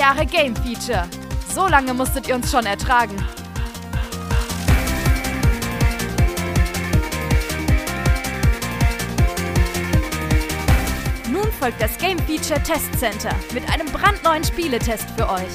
Jahre Game Feature. So lange musstet ihr uns schon ertragen. Nun folgt das Game Feature Test Center mit einem brandneuen Spieletest für euch.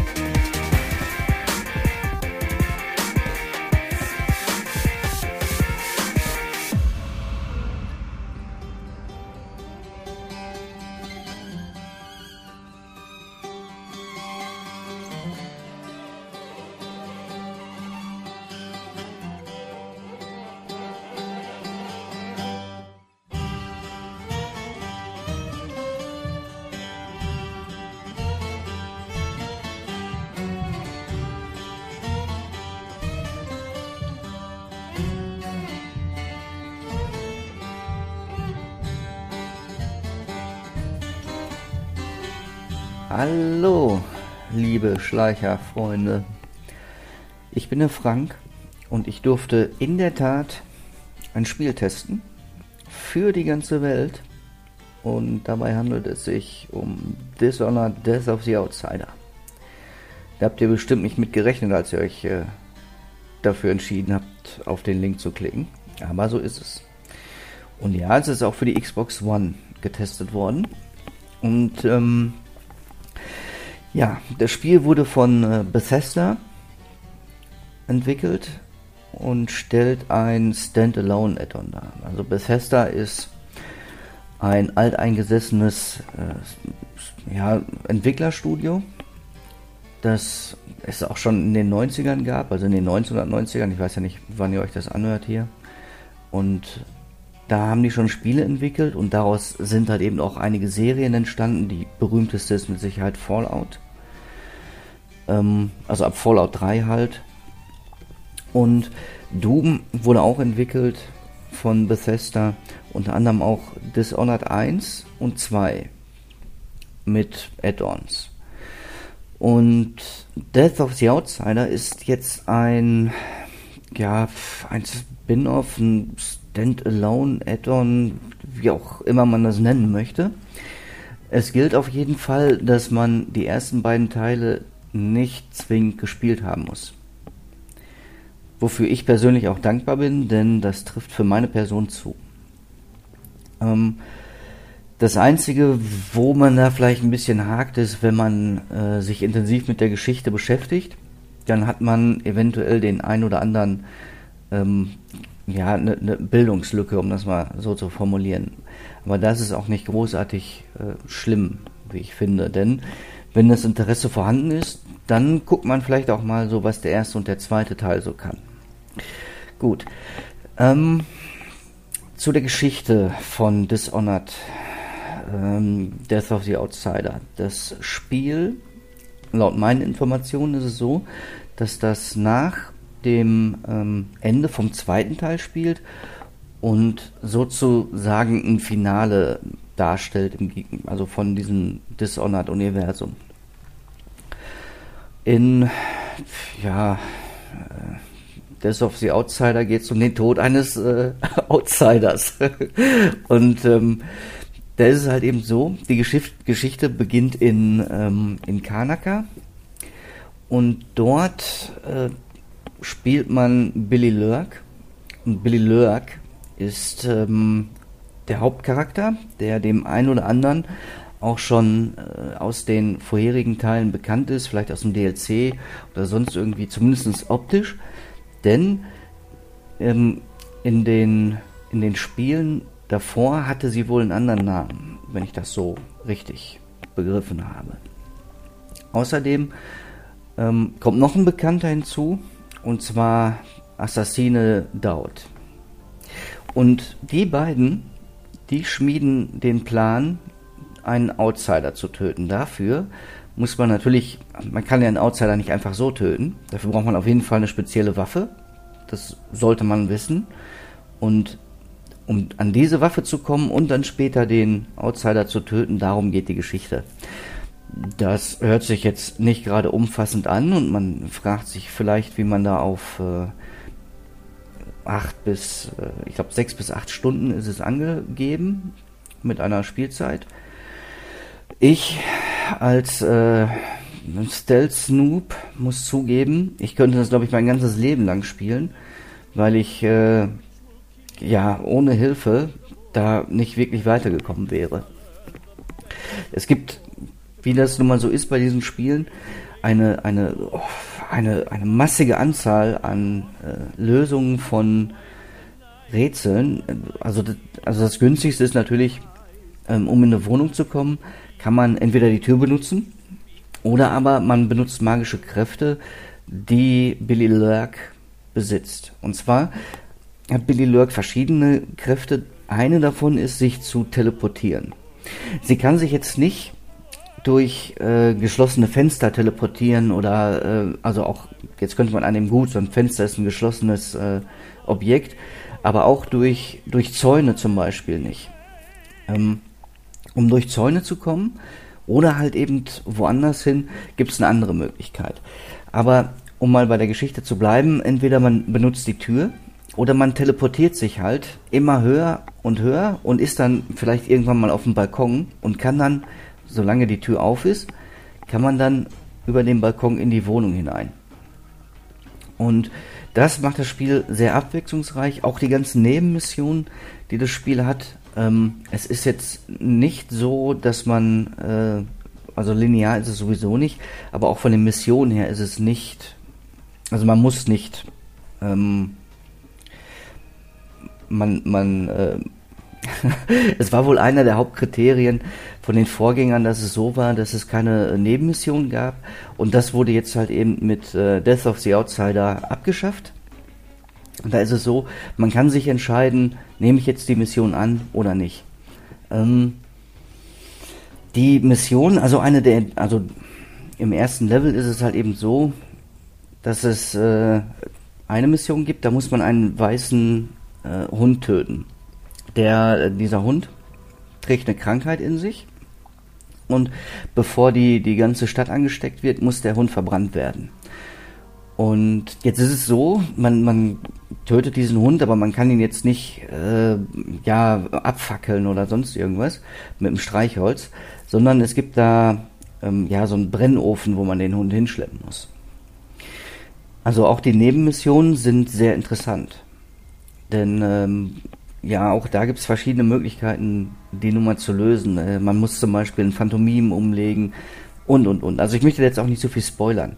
Hallo, liebe Schleicherfreunde. Ich bin der Frank und ich durfte in der Tat ein Spiel testen für die ganze Welt. Und dabei handelt es sich um Dishonored: Death of the Outsider. Da habt ihr bestimmt nicht mit gerechnet, als ihr euch dafür entschieden habt, auf den Link zu klicken. Aber so ist es. Und ja, es ist auch für die Xbox One getestet worden. Und ja, das Spiel wurde von Bethesda entwickelt und stellt ein Standalone-Add-on dar. Also Bethesda ist ein alteingesessenes Entwicklerstudio, das es auch schon in den 90ern gab, also in den 1990ern, ich weiß ja nicht, wann ihr euch das anhört hier. Und da haben die schon Spiele entwickelt und daraus sind halt eben auch einige Serien entstanden. Die berühmteste ist mit Sicherheit Fallout. Also ab Fallout 3 halt. Und Doom wurde auch entwickelt von Bethesda. Unter anderem auch Dishonored 1 und 2 mit Add-ons. Und Death of the Outsider ist jetzt ein Spin-off, ein Standalone Add-on, wie auch immer man das nennen möchte. Es gilt auf jeden Fall, dass man die ersten beiden Teile nicht zwingend gespielt haben muss. Wofür ich persönlich auch dankbar bin, denn das trifft für meine Person zu. Das Einzige, wo man da vielleicht ein bisschen hakt, ist, wenn man sich intensiv mit der Geschichte beschäftigt, dann hat man eventuell den ein oder anderen eine Bildungslücke, um das mal so zu formulieren. Aber das ist auch nicht großartig schlimm, wie ich finde. Denn wenn das Interesse vorhanden ist, dann guckt man vielleicht auch mal so, was der erste und der zweite Teil so kann. Gut. Zu der Geschichte von Dishonored, Death of the Outsider. Das Spiel, laut meinen Informationen ist es so, dass das nach dem Ende vom zweiten Teil spielt und sozusagen ein Finale darstellt, also von diesem Dishonored-Universum. In Death of the Outsider geht es um den Tod eines Outsiders. Und da ist es halt eben so, die Geschichte beginnt in Karnaca und dort spielt man Billy Lurk. Und Billy Lurk ist der Hauptcharakter, der dem einen oder anderen auch schon aus den vorherigen Teilen bekannt ist, vielleicht aus dem DLC oder sonst irgendwie, zumindest optisch. Denn in den Spielen davor hatte sie wohl einen anderen Namen, wenn ich das so richtig begriffen habe. Außerdem kommt noch ein Bekannter hinzu, und zwar Assassine Daud. Und die beiden, die schmieden den Plan, einen Outsider zu töten. Dafür muss man natürlich, man kann ja einen Outsider nicht einfach so töten. Dafür braucht man auf jeden Fall eine spezielle Waffe. Das sollte man wissen. Und um an diese Waffe zu kommen und dann später den Outsider zu töten, darum geht die Geschichte. Das hört sich jetzt nicht gerade umfassend an und man fragt sich vielleicht, wie man da auf 6 bis 8 Stunden ist es angegeben mit einer Spielzeit. Ich als Stealth Snoop, muss zugeben, ich könnte das, glaube ich, mein ganzes Leben lang spielen, weil ich ohne Hilfe da nicht wirklich weitergekommen wäre. Es gibt, wie das nun mal so ist bei diesen Spielen, eine massige Anzahl an Lösungen von Rätseln. Also das günstigste ist natürlich, um in eine Wohnung zu kommen, kann man entweder die Tür benutzen oder aber man benutzt magische Kräfte, die Billy Lurk besitzt. Und zwar hat Billy Lurk verschiedene Kräfte. Eine davon ist, sich zu teleportieren. Sie kann sich jetzt nicht durch geschlossene Fenster teleportieren oder also auch, jetzt könnte man annehmen, gut, so ein Fenster ist ein geschlossenes Objekt, aber auch durch Zäune zum Beispiel nicht. Um durch Zäune zu kommen oder halt eben woanders hin, gibt es eine andere Möglichkeit. Aber um mal bei der Geschichte zu bleiben, entweder man benutzt die Tür oder man teleportiert sich halt immer höher und ist dann vielleicht irgendwann mal auf dem Balkon und kann dann, solange die Tür auf ist, kann man dann über den Balkon in die Wohnung hinein. Und das macht das Spiel sehr abwechslungsreich, auch die ganzen Nebenmissionen, die das Spiel hat. Es ist jetzt nicht so, dass man, also linear ist es sowieso nicht, aber auch von den Missionen her ist es nicht, also man muss nicht, es war wohl einer der Hauptkriterien von den Vorgängern, dass es so war, dass es keine Nebenmissionen gab, und das wurde jetzt halt eben mit Death of the Outsider abgeschafft. Und da ist es so, man kann sich entscheiden, nehme ich jetzt die Mission an oder nicht. Die Mission, also im ersten Level ist es halt eben so, dass es eine Mission gibt, da muss man einen weißen Hund töten. Dieser Hund trägt eine Krankheit in sich, und bevor die ganze Stadt angesteckt wird, muss der Hund verbrannt werden. Und jetzt ist es so, man tötet diesen Hund, aber man kann ihn jetzt nicht abfackeln oder sonst irgendwas mit dem Streichholz, sondern es gibt da so einen Brennofen, wo man den Hund hinschleppen muss. Also auch die Nebenmissionen sind sehr interessant, denn auch da gibt es verschiedene Möglichkeiten, die Nummer zu lösen. Man muss zum Beispiel ein Phantomim umlegen und. Also ich möchte jetzt auch nicht so viel spoilern.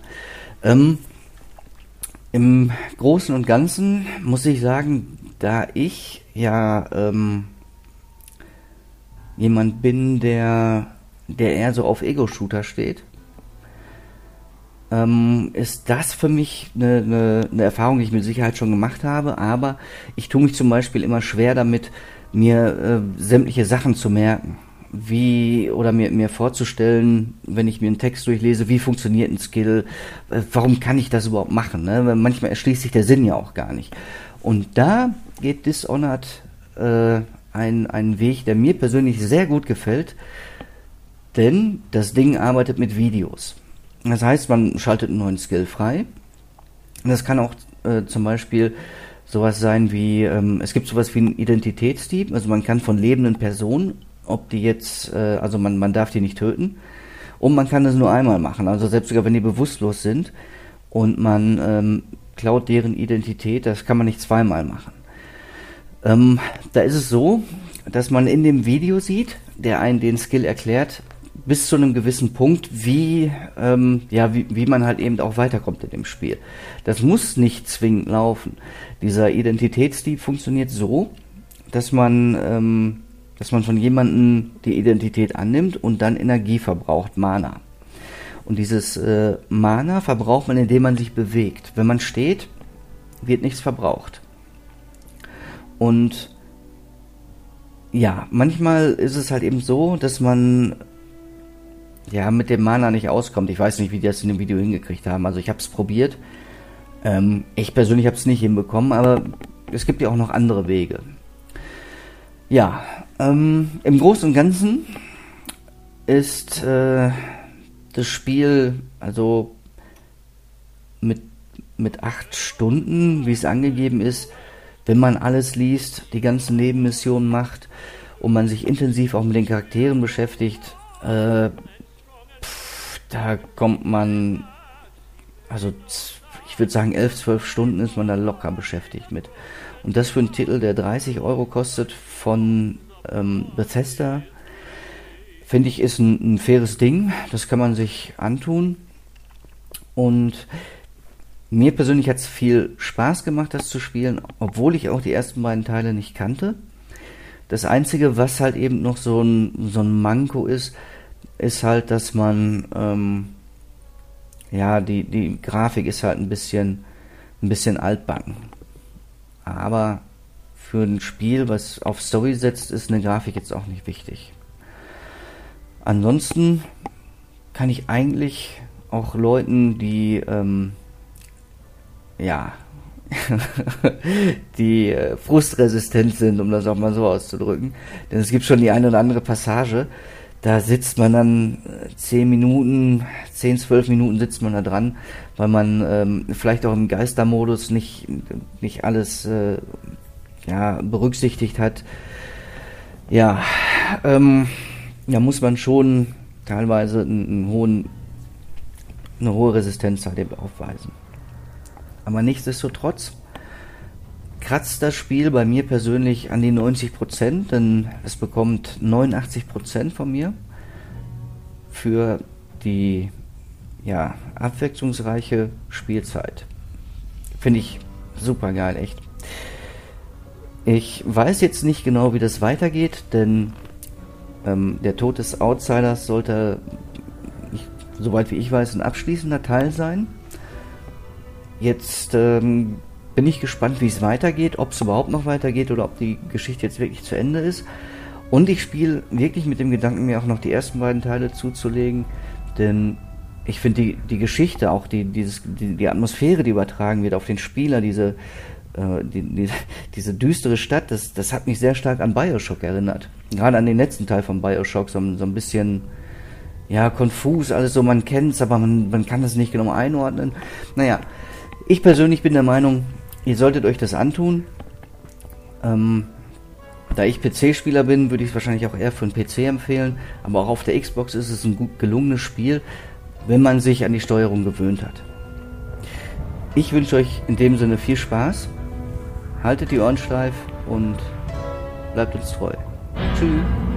Im Großen und Ganzen muss ich sagen, da ich jemand bin, der eher so auf Ego-Shooter steht, ist das für mich eine Erfahrung, die ich mit Sicherheit schon gemacht habe, aber ich tue mich zum Beispiel immer schwer damit, mir sämtliche Sachen zu merken, oder mir vorzustellen, wenn ich mir einen Text durchlese, wie funktioniert ein Skill, warum kann ich das überhaupt machen, ne? Weil manchmal erschließt sich der Sinn ja auch gar nicht. Und da geht Dishonored einen Weg, der mir persönlich sehr gut gefällt, denn das Ding arbeitet mit Videos. Das heißt, man schaltet einen neuen Skill frei. Das kann auch zum Beispiel sowas sein wie, es gibt sowas wie einen Identitätsdieb, also man kann von lebenden Personen, ob die jetzt, also man darf die nicht töten, und man kann das nur einmal machen, also selbst sogar wenn die bewusstlos sind und man klaut deren Identität, das kann man nicht zweimal machen. Da ist es so, dass man in dem Video sieht, der einen den Skill erklärt, bis zu einem gewissen Punkt, wie man halt eben auch weiterkommt in dem Spiel. Das muss nicht zwingend laufen. Dieser Identitätsdieb funktioniert so, dass man von jemandem die Identität annimmt und dann Energie verbraucht, Mana. Und dieses Mana verbraucht man, indem man sich bewegt. Wenn man steht, wird nichts verbraucht. Und ja, manchmal ist es halt eben so, dass man mit dem Mana nicht auskommt. Ich weiß nicht, wie die das in dem Video hingekriegt haben. Also ich habe es probiert. Ich persönlich habe es nicht hinbekommen, aber es gibt ja auch noch andere Wege. Ja, im Großen und Ganzen ist das Spiel also mit 8 Stunden, wie es angegeben ist, wenn man alles liest, die ganzen Nebenmissionen macht und man sich intensiv auch mit den Charakteren beschäftigt, da kommt man, also ich würde sagen 11, 12 Stunden ist man da locker beschäftigt mit. Und das für einen Titel, der 30 Euro kostet von Bethesda, finde ich, ist ein faires Ding. Das kann man sich antun. Und mir persönlich hat es viel Spaß gemacht, das zu spielen, obwohl ich auch die ersten beiden Teile nicht kannte. Das Einzige, was halt eben noch so ein Manko ist halt, dass man, die Grafik ist halt ein bisschen altbacken. Aber für ein Spiel, was auf Story setzt, ist eine Grafik jetzt auch nicht wichtig. Ansonsten kann ich eigentlich auch Leuten, die die frustresistent sind, um das auch mal so auszudrücken. Denn es gibt schon die eine oder andere Passage, da sitzt man dann 10, 12 Minuten sitzt man da dran, weil man vielleicht auch im Geistermodus nicht alles berücksichtigt hat. Ja, da muss man schon teilweise eine hohe Resistenz halt eben aufweisen. Aber nichtsdestotrotz kratzt das Spiel bei mir persönlich an die 90%, denn es bekommt 89% von mir für die abwechslungsreiche Spielzeit. Finde ich super geil, echt. Ich weiß jetzt nicht genau, wie das weitergeht, denn der Tod des Outsiders sollte, soweit wie ich weiß, ein abschließender Teil sein. Jetzt bin ich gespannt, wie es weitergeht, ob es überhaupt noch weitergeht oder ob die Geschichte jetzt wirklich zu Ende ist. Und ich spiele wirklich mit dem Gedanken, mir auch noch die ersten beiden Teile zuzulegen, denn ich finde die Geschichte, auch die Atmosphäre, die übertragen wird auf den Spieler, diese düstere Stadt, das hat mich sehr stark an BioShock erinnert. Gerade an den letzten Teil von BioShock, so ein bisschen konfus, alles so, man kennt's, aber man kann das nicht genau einordnen. Naja, ich persönlich bin der Meinung, ihr solltet euch das antun. Da ich PC-Spieler bin, würde ich es wahrscheinlich auch eher für einen PC empfehlen, aber auch auf der Xbox ist es ein gut gelungenes Spiel, wenn man sich an die Steuerung gewöhnt hat. Ich wünsche euch in dem Sinne viel Spaß, haltet die Ohren steif und bleibt uns treu. Tschüss.